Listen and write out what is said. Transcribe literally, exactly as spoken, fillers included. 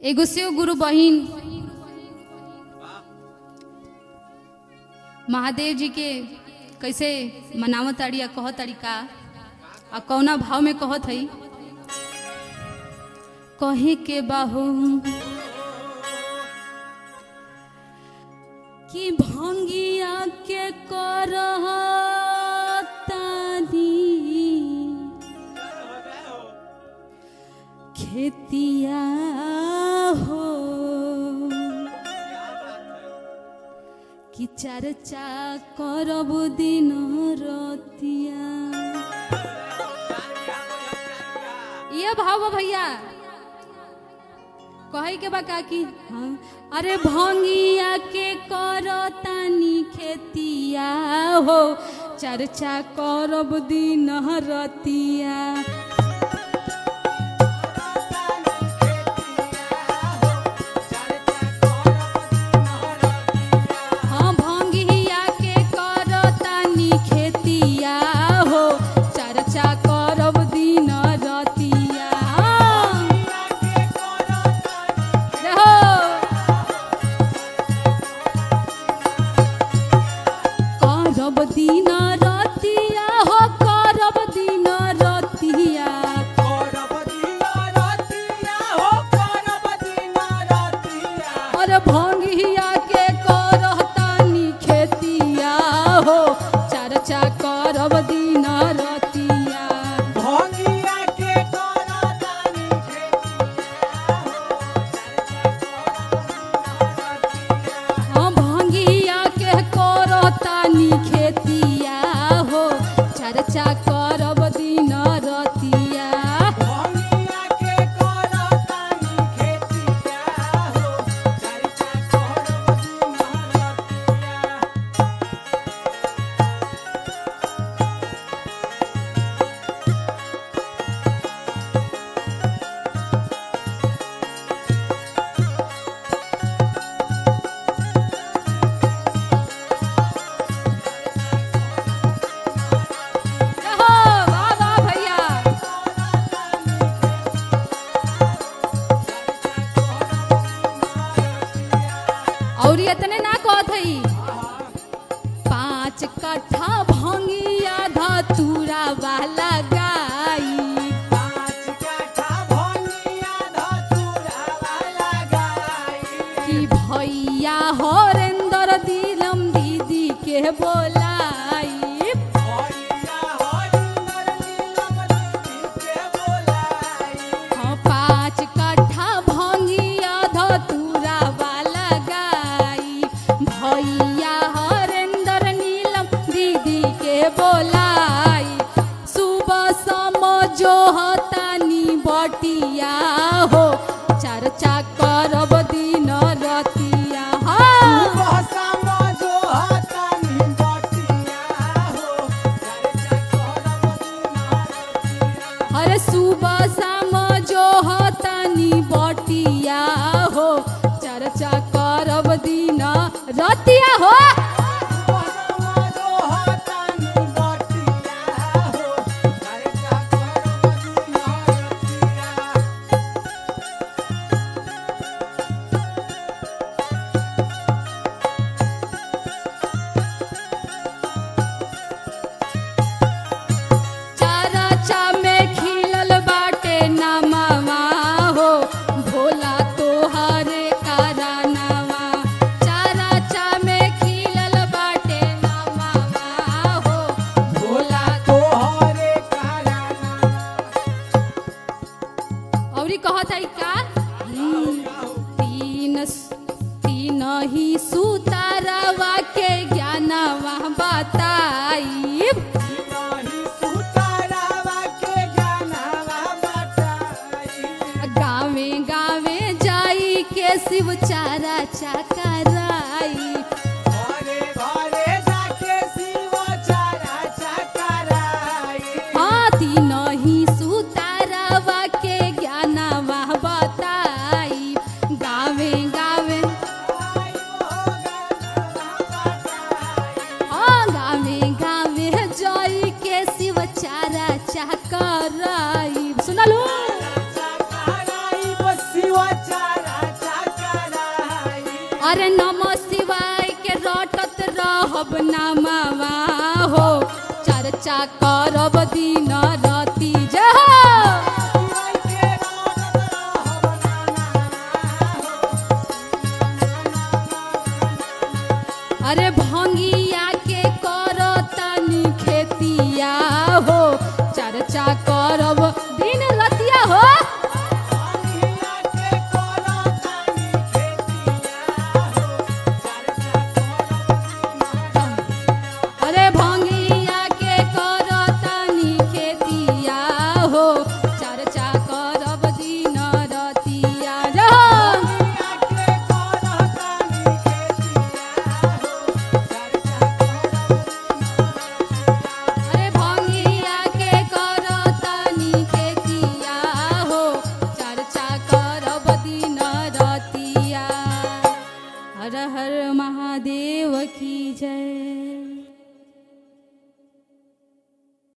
एगो शिव गुरु बहिन महादेव जी के कैसे मनावत ताड़ी या कहत ताड़ी का आ कौना भाव में कहत हई कहे के बाहू कि भंगिया के करहतानी खेतिया हो कि चर्चा करब दिन रतिया। ये भाव भैया कहे के बा का कि हाँ अरे भंगिया के करतानी खेतिया हो चर्चा करब दिन रतिया। और इतने ना कहत हई पाँच कट्ठा भंगिया धतूरा वाला गाई पाँच कट्ठा भंगिया धतूरा वाला गाई कि भैया हरेंद्र दिलम दीदी के बोलाई भैया हरिंदर नीलम दीदी के बोलाई हाँ पाँच कट्ठा भंगिया धतूरा वाला भैया हरेंद्र नीलम दीदी के बोलाई सुबह समझो हतानी बटिया हो चर्चा करब दिन रतिया। सुबह समझो हतानी बटिया हो चर्चा करब दिन रतिया। अरे सुबह समझो हतानी बटिया हो चर्चा करब दिन रतिया हो। तीन ही सुतारवा के ज्ञानवा बताई गावे गावे जाई के शिव चारा चकराई हाँ तीन ही सुतारवा के ज्ञानवा बताई गावे गावे हाँ गावे गावे जाई के शिव चारा चकराई सुनलू शिव चारा अरे नमः शिवाय के रटत रहब नामावा हो चर्चा करब दिन राति जय हो। अरे भंगिया के करो तनी खेतिया हो चर्चा करब दिन रतिया हो। अरे भंगिया के करो तनी खेतिया हो चर्चा करब दिन रतिया जय हो। अरे भंगिया के करो तनी खेतिया हो चर्चा करब दिन रतिया। हर हर महादेव की जय।